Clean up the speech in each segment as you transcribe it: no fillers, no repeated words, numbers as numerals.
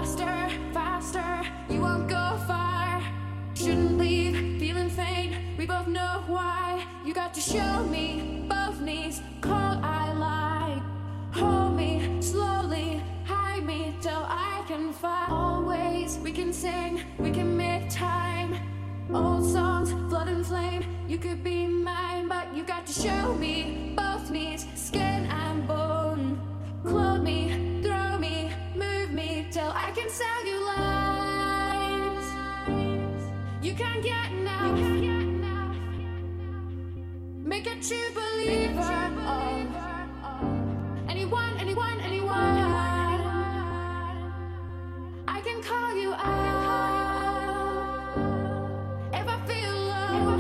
faster, faster, you won't go far. Shouldn't leave, feeling faint, we both know why. You got to show me both knees, call I like. Hold me slowly, hide me till I can find. Always we can sing, we can make time. Old songs, flood and flame, you could be mine. But you got to show me both knees, skin and bone. Clothe me, throw me, move me till I can sell you lines. You can't get enough. Make a true believer of anyone, anyone, anyone. I can call you out if I feel low.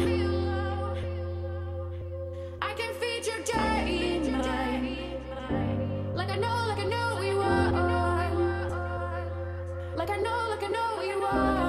I can feed your dirty mind like I know we were. Like I know we were.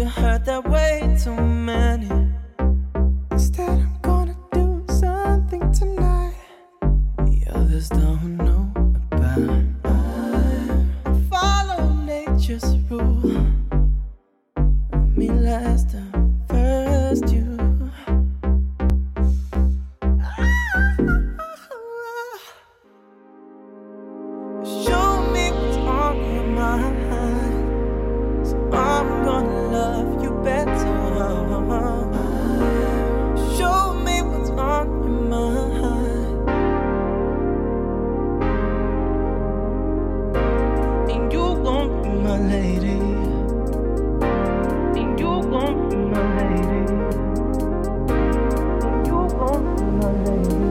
you heard that way too many. Instead, I'm gonna do something tonight the others don't know about. I follow nature's rule. Me last time, first you. Show me what's on your mind, so I'm gonna love you better. Show me what's on your mind, and you won't be my lady. And you won't be my lady. And you won't be my lady.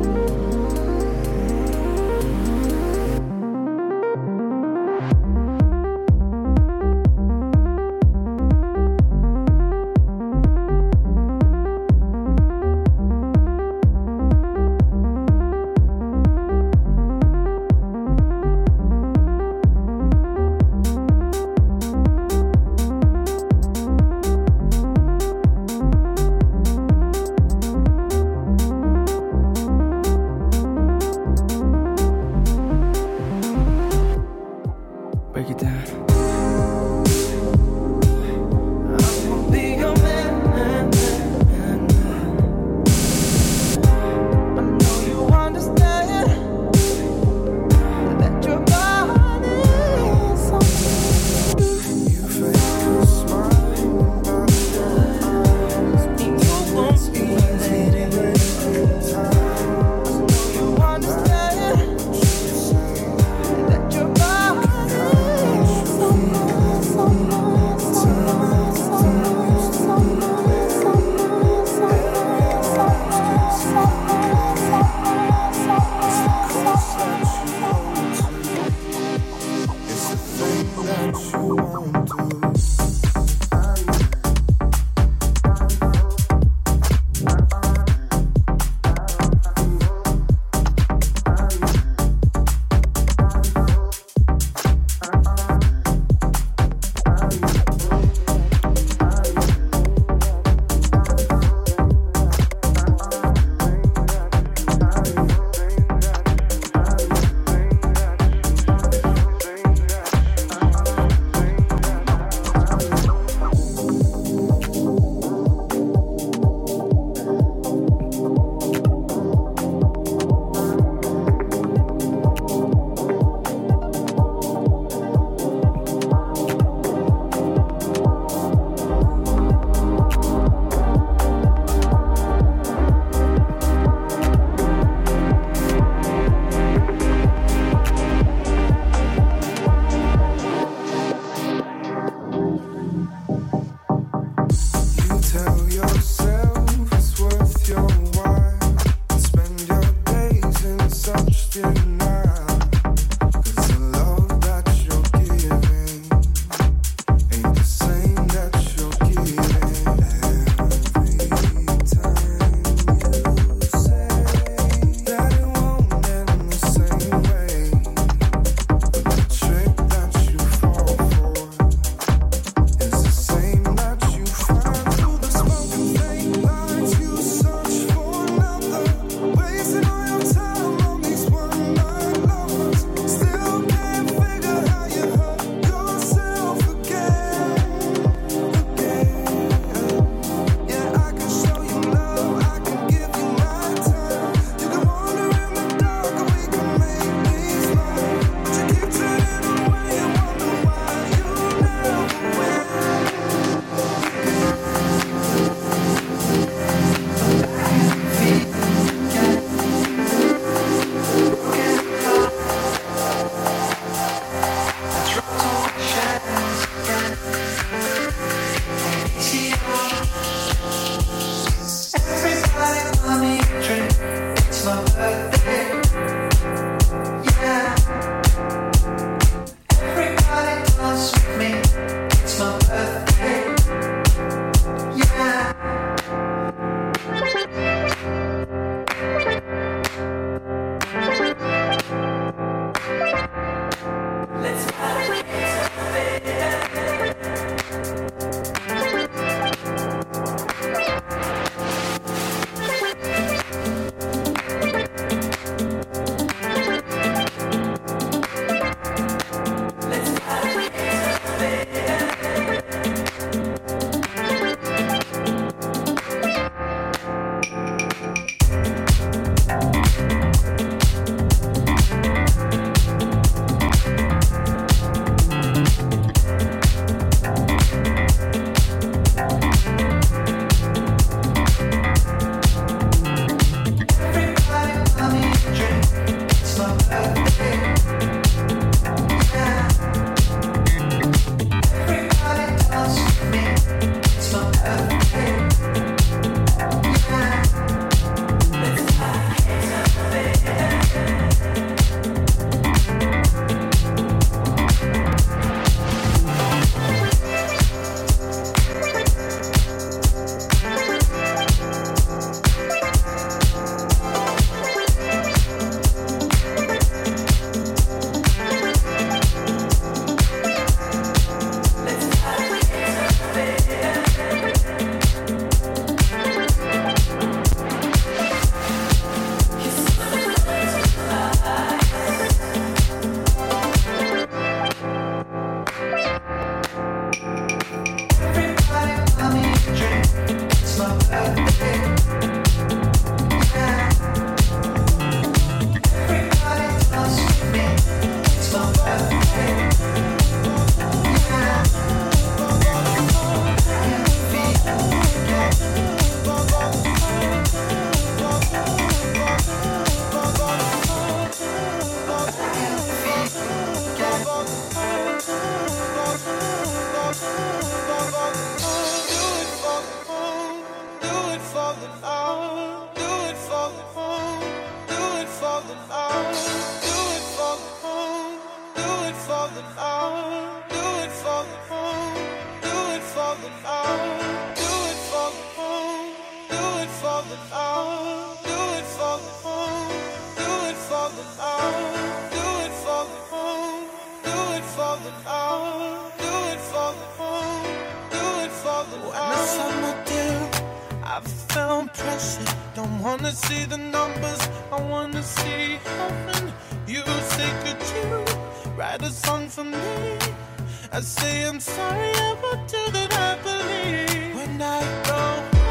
See the numbers, I wanna see heaven. You say, could you write a song for me? I say, I'm sorry, I will do that, I believe. When I go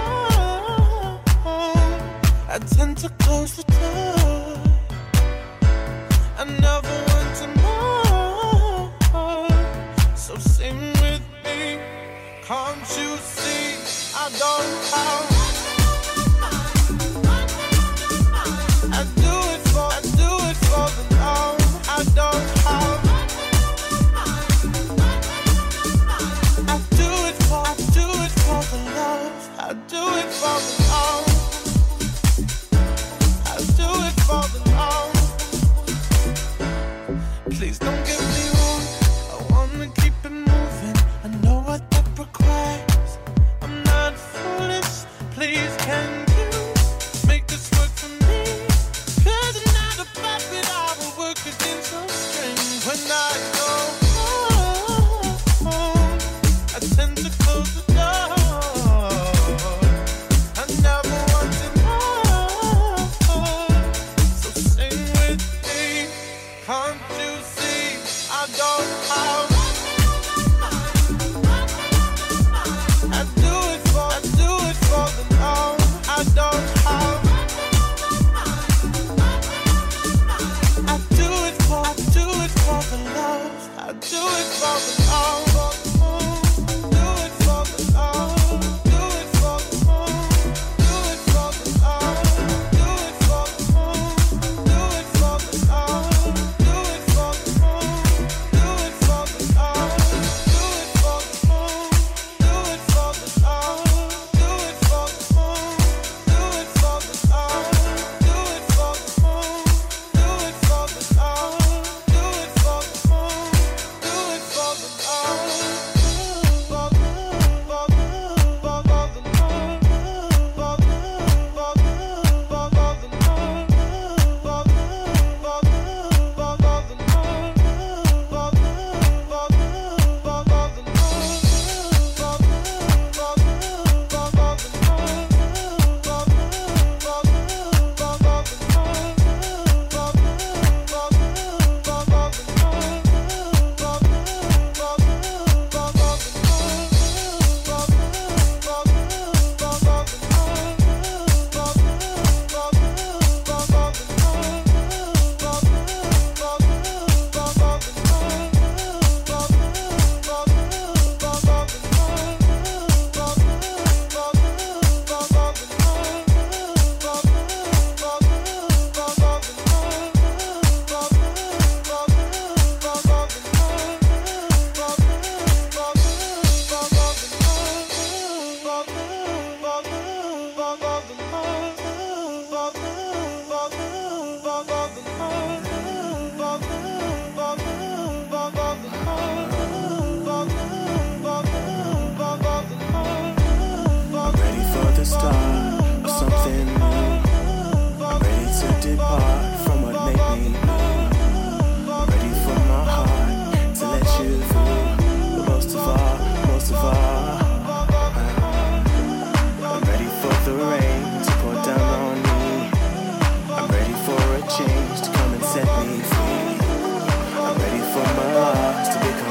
home, I tend to close the door. I never want to know. So sing with me, can't you see? I don't have. Please don't get me wrong, I wanna keep it moving. I know what that requires. I'm not foolish, please can you make this work for me? 'Cause I'm not a puppet, I will work against your strings. When I go home, I tend to close the door. I never want to know. So sing with me, can't you see? I don't have. I do it for the now. I don't have. I do it for the love. I do it for the love. Do it for the love. Do it for the home. Do it for the love. Do it for the home. Do it for the love. Do it for the home. Do it for the love. Do it for the home. Do it for the love. Do it for the home. Do it for the love. Do it for the home. Do it for the love. Do it for the home. Do it for the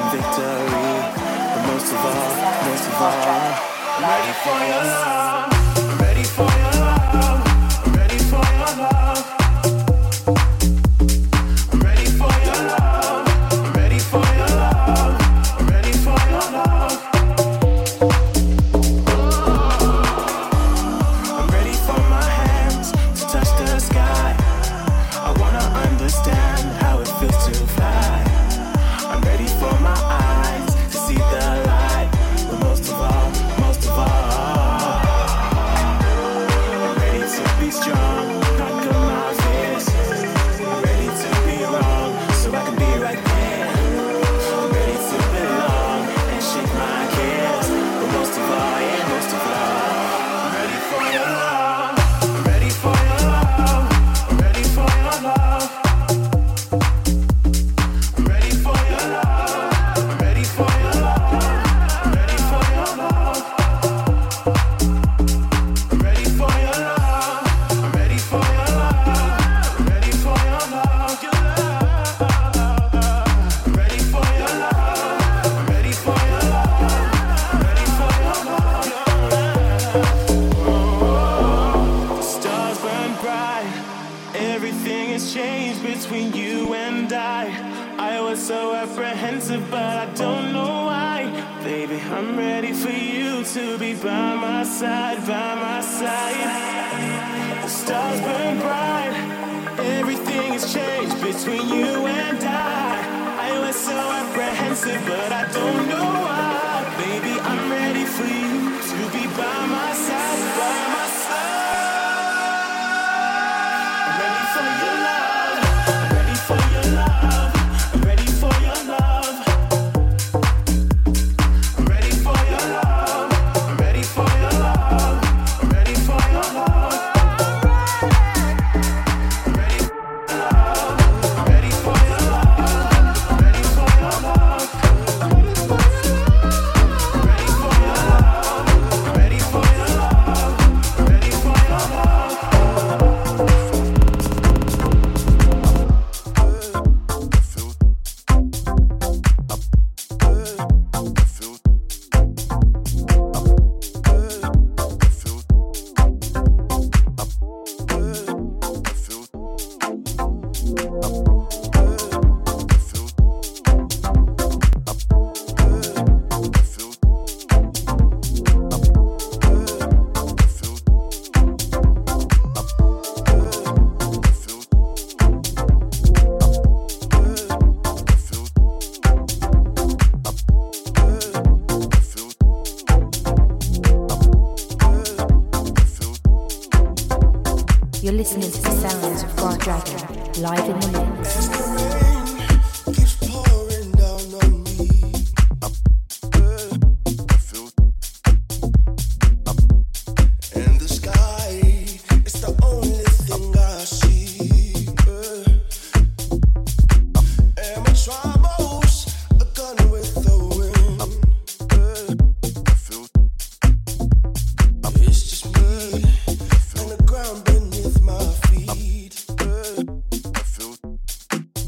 most of all, ready for your love. I'm ready for you to be by my side, by my side. The stars burn bright, everything has changed between you and I was so apprehensive, but I don't know why. Baby, I'm ready for you to be by my side, by my side. I'm ready for your love, I'm ready for your love, I'm ready for your love. I'm ready for your love, I'm ready for your love, I'm ready for your love. I'm ready for your love, I'm ready for your love, I'm ready for your love. I'm ready for your love, I'm ready for your love, I'm ready for your love. You're listening to the sounds of God Dragon, live in the mix. Keeps pouring down on me. And the sky is the only thing I see. And my troubles are gone with the wind. It's just me and the ground beneath my feet.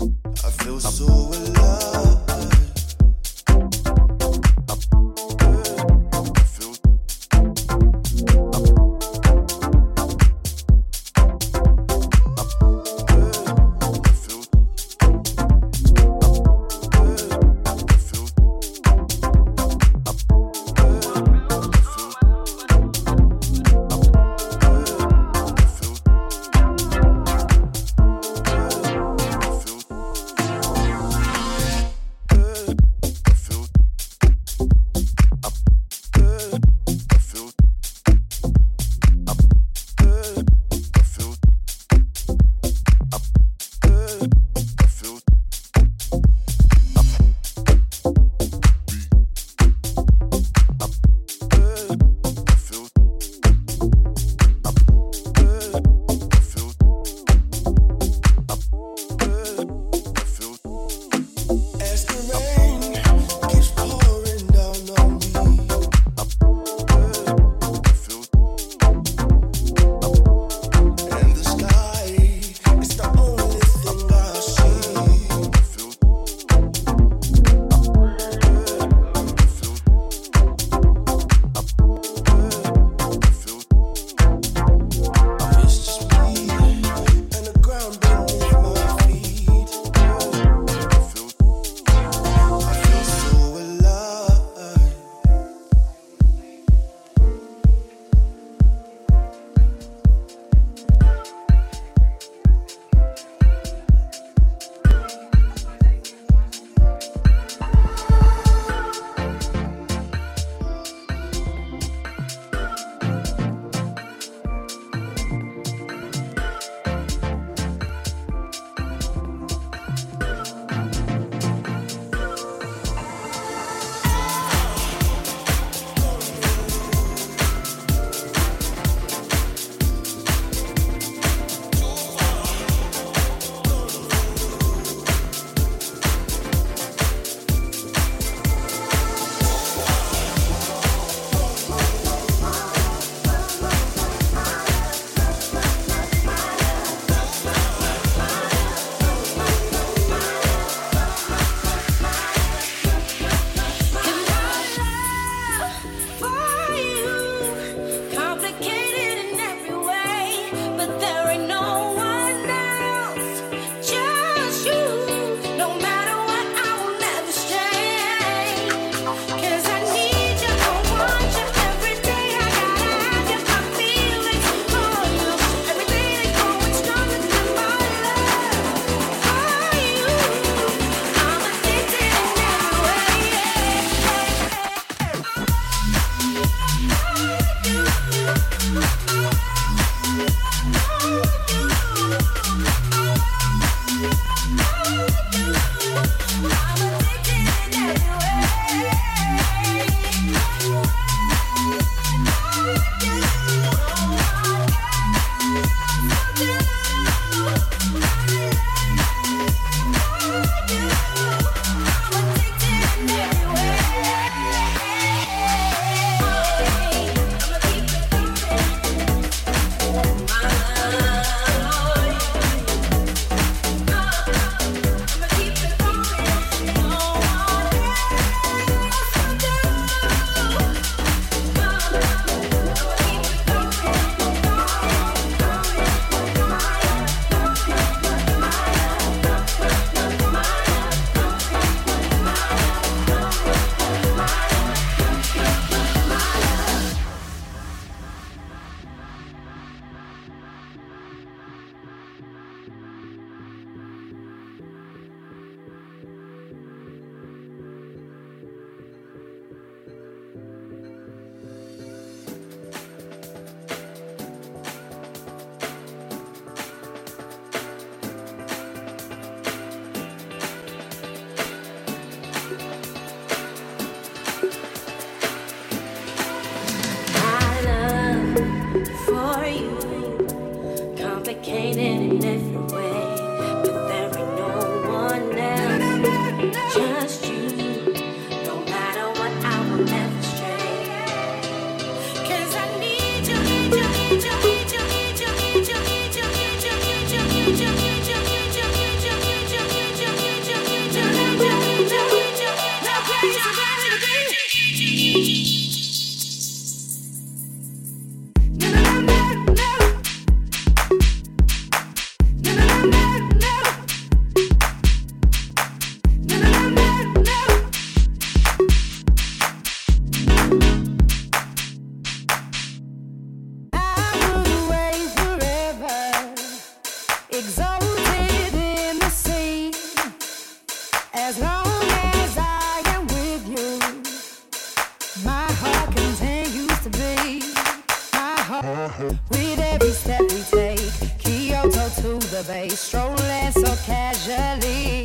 My heart continues to beat. My heart. With every step we take, Kyoto to the bay, strolling so casually.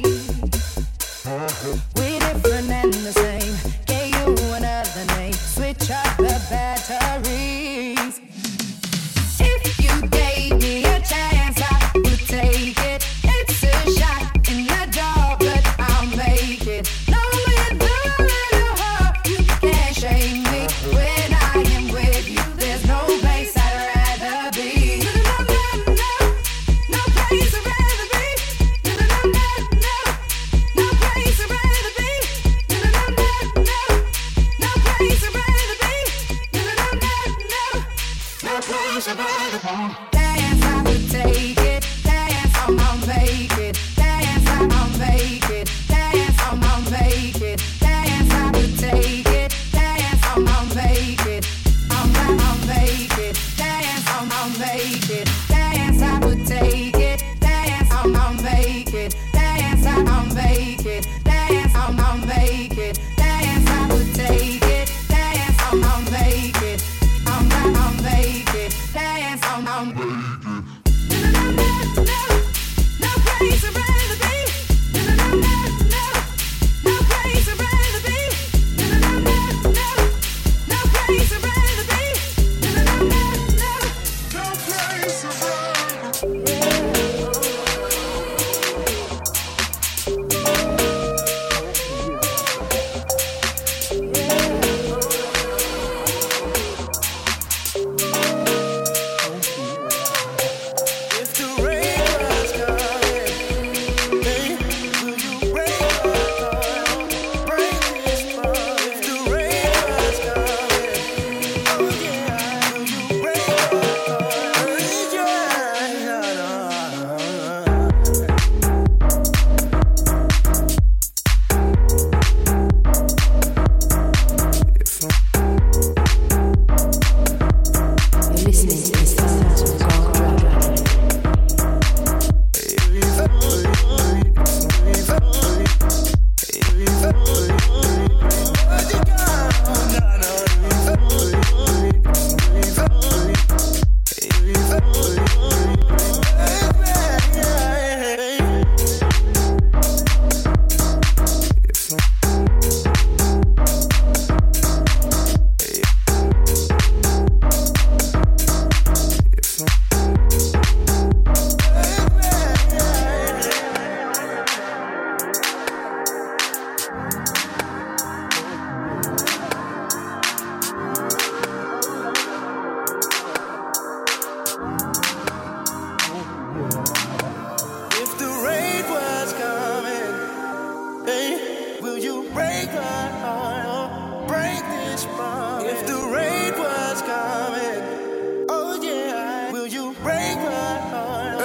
We're different and the same. Gave you another name. Switch up the batteries. If you gave me a chance, I would take it. It's a shot in the dark, but I'll make it. No, you're doing no harm. You can't shame me when I am with you. There's no place I'd rather be. No place I'd rather be. No place I'd rather be. No place I'd rather be. No place I'd rather be. Dance, I would take it. Dance, I'll make it. Dance, I'll make it. Dance, I'll make it. Dance, I would take it. Dance, I'll make it. I'll make it. Dance, I'll make it. Dance, I would take it. Dance, I'll make it. Dance, I'll make it. Dance, I'll make it. Dance, I would take it. Dance, I'll make it. I'll make it. Dance, I'll make it. No place I'd rather be. No place I'd rather be. No place I'd rather be. No place I'd rather be. If the rain was coming, hey, will you break my heart? Break this heart. If the rain was coming, oh yeah, will you break my heart? You're listening to the sounds of God Dragon. If the rain was coming, hey, will you break my heart? Break this heart. If the rain was coming, oh yeah, will you break my heart?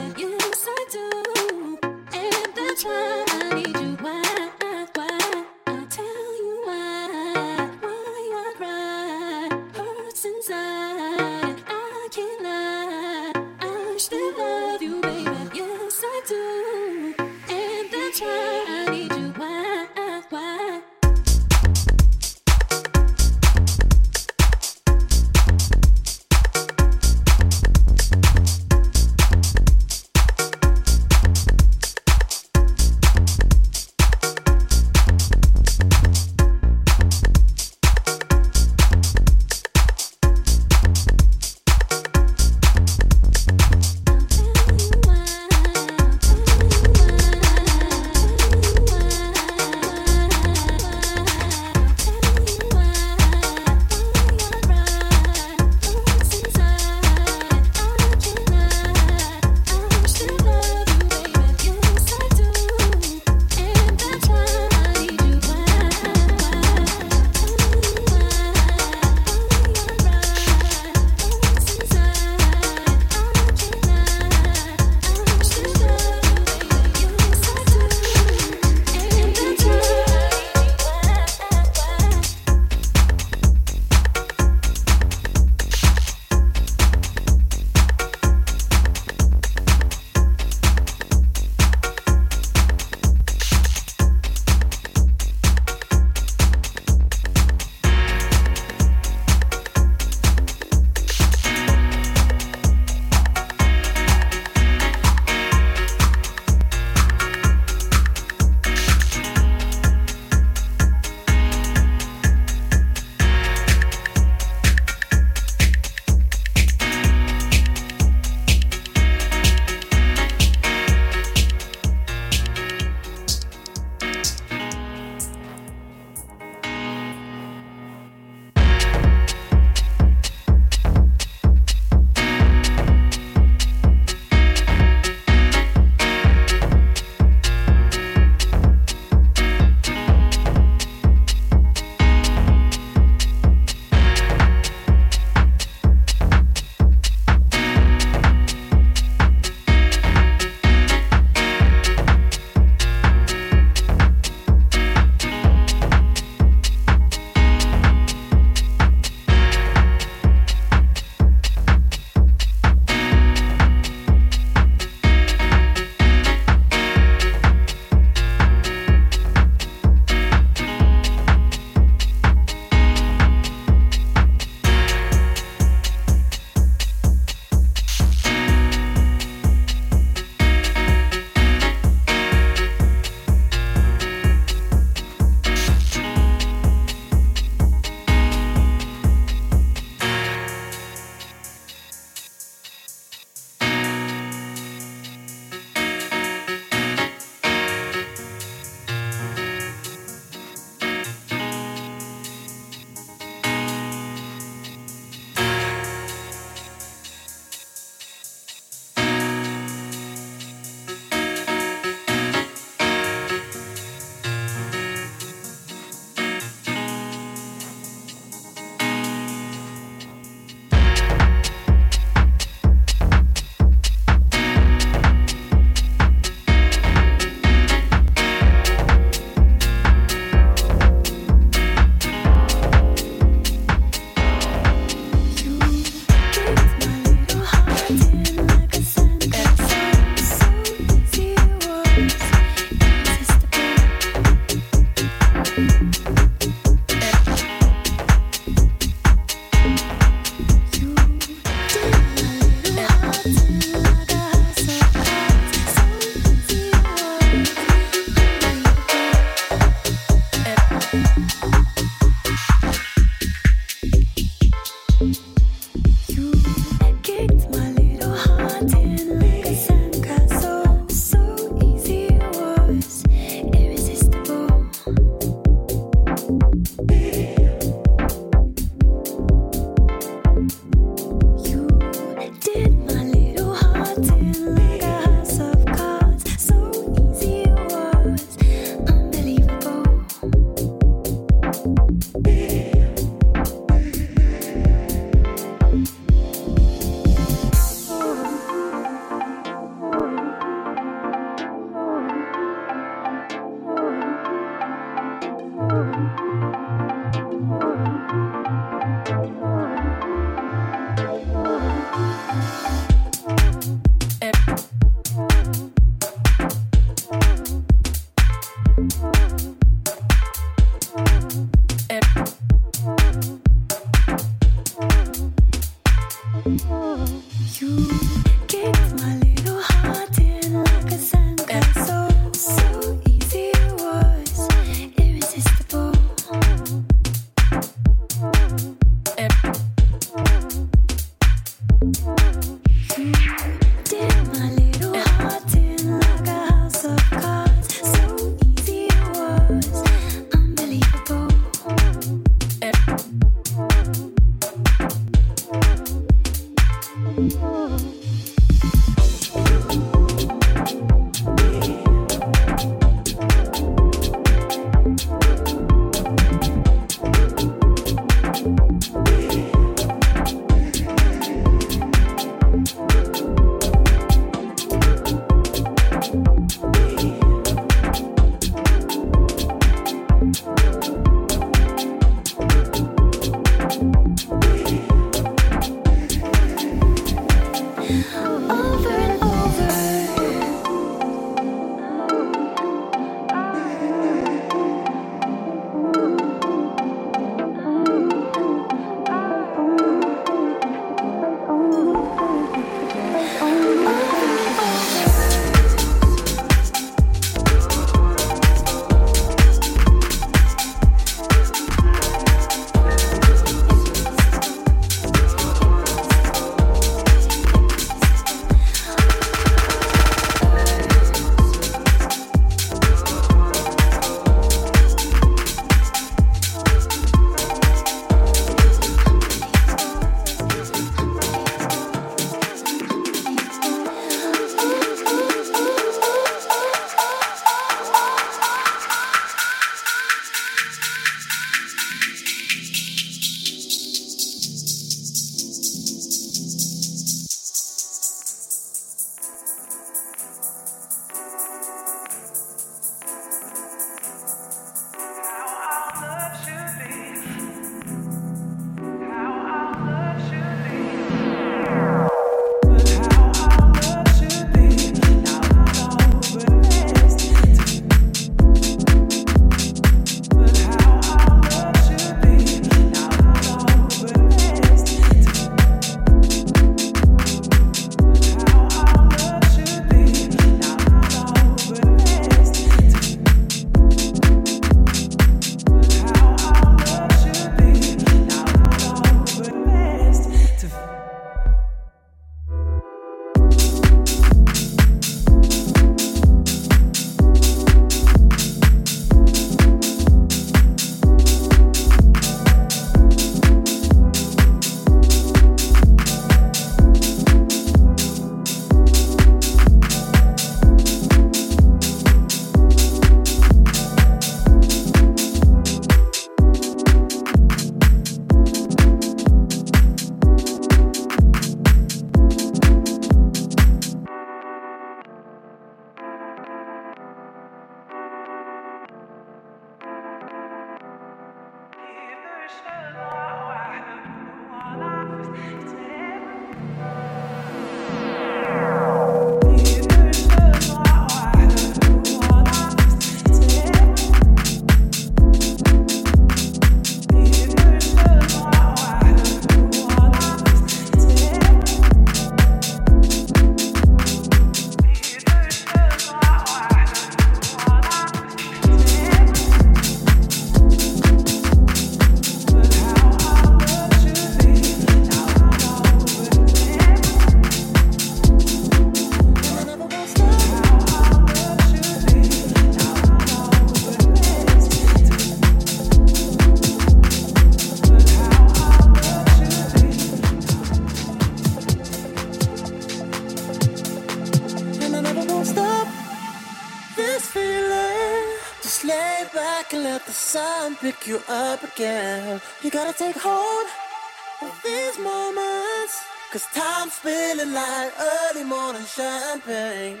sun pick you up again. You gotta take hold of these moments, 'cause time's feeling like early morning champagne.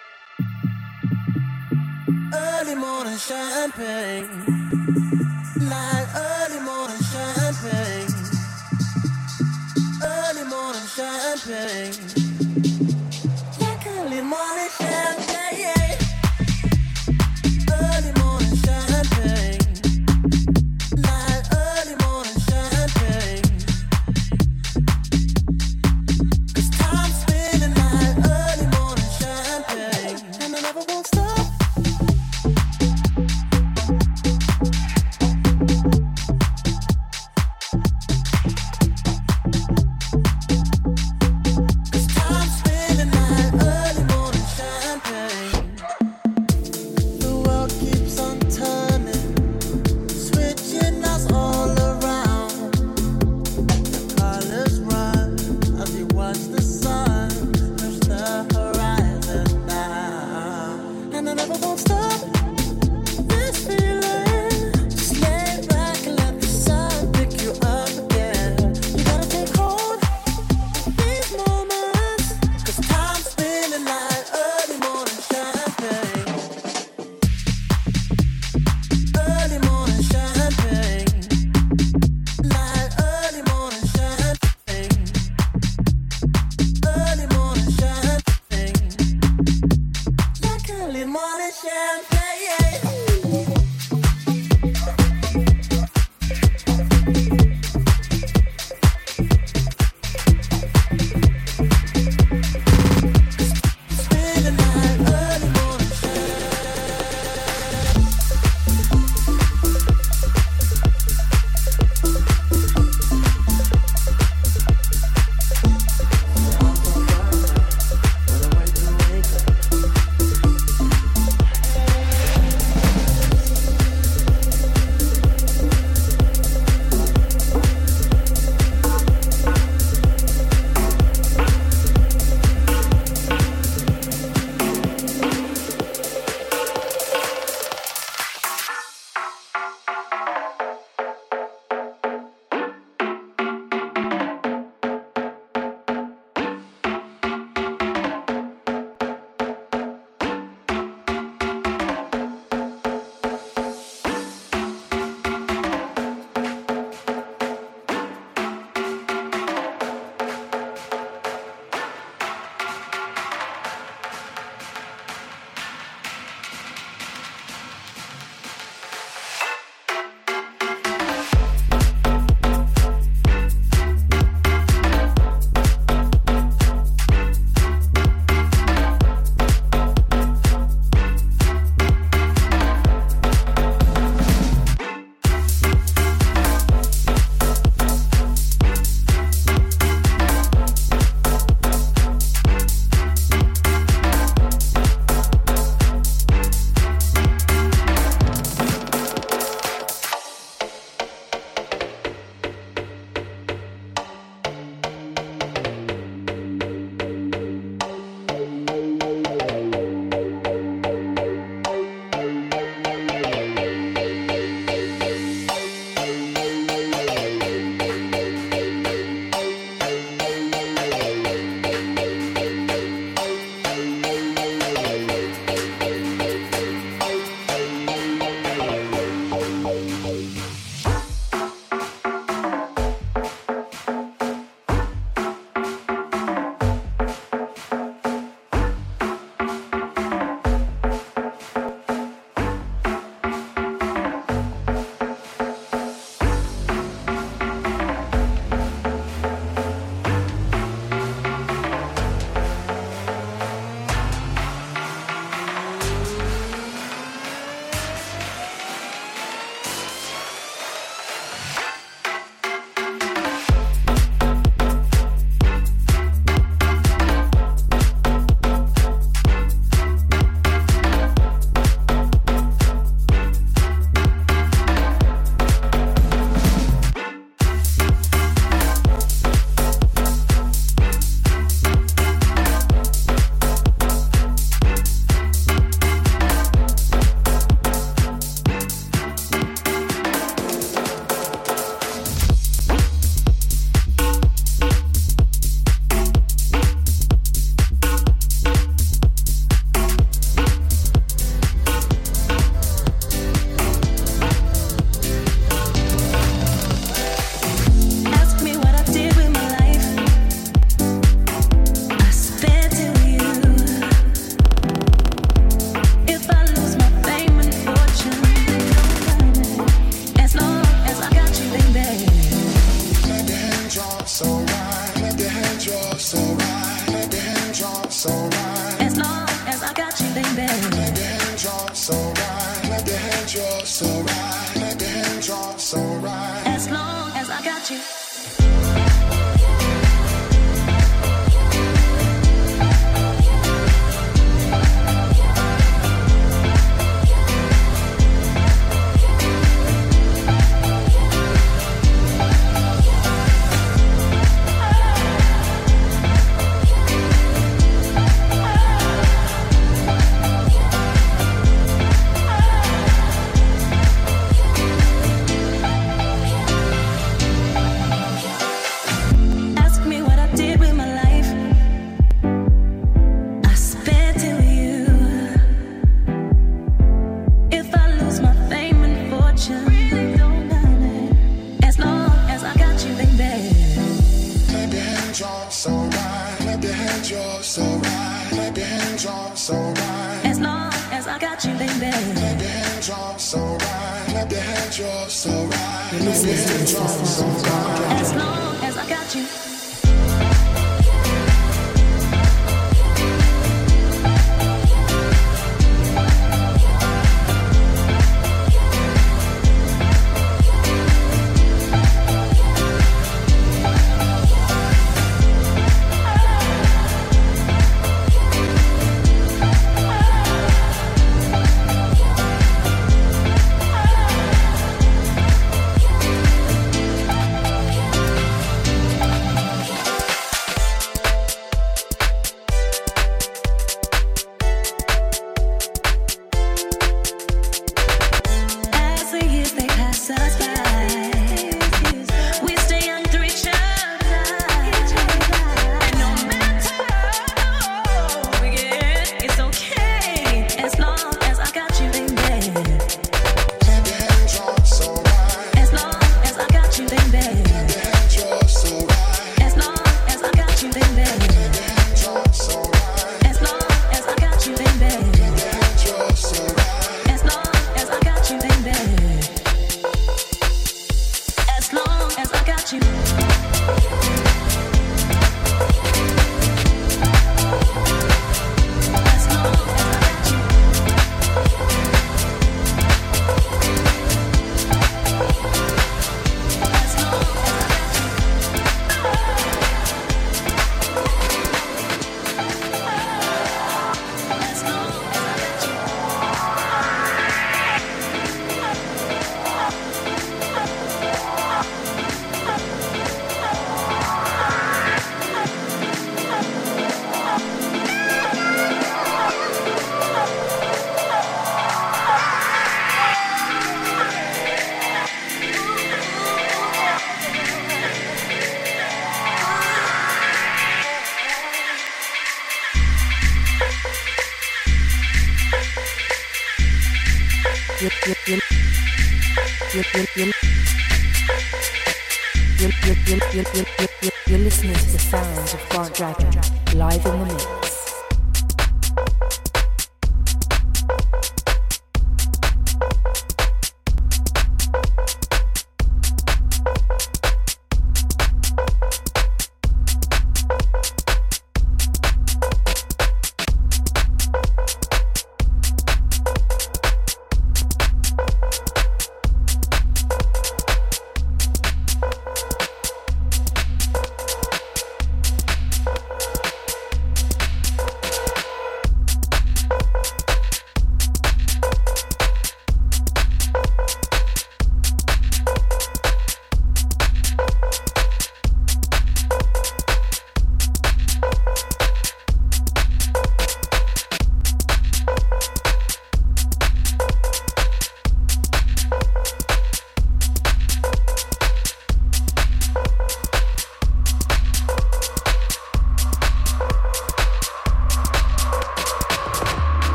Early morning champagne. Like early morning champagne. Early morning champagne. Like early morning champagne. Early morning champagne. Like early morning champagne. 'Cause time's feeling like early morning champagne. And I never won't stop. as long as I got you. As long as I got you. You're listening to the sounds of Grant Dragon, live in the mix.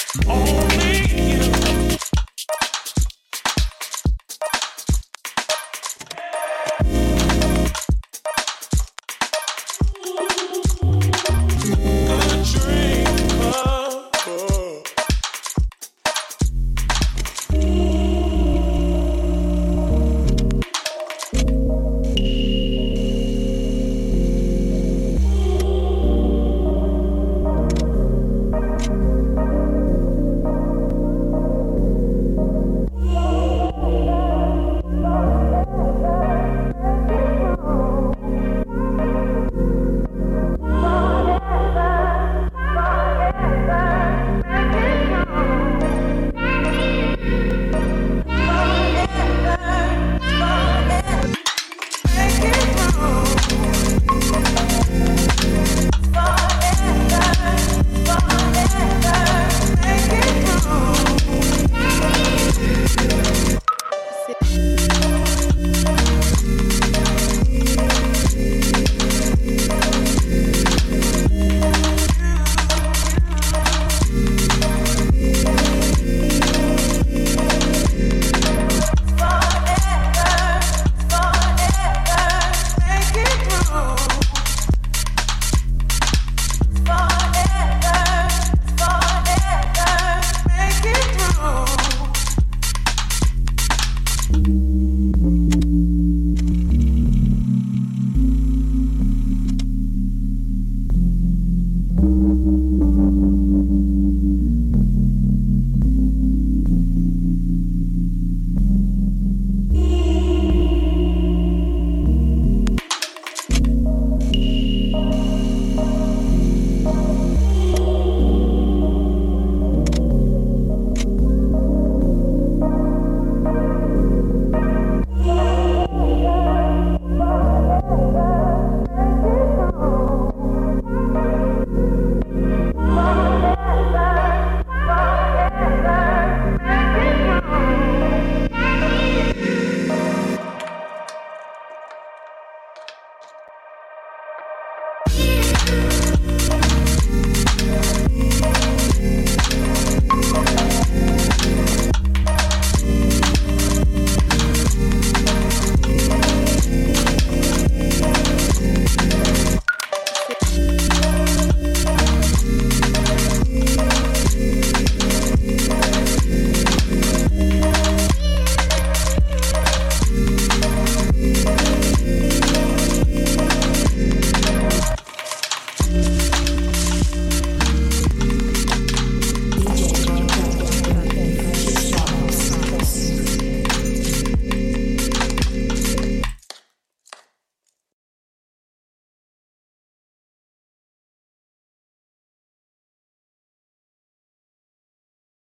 Only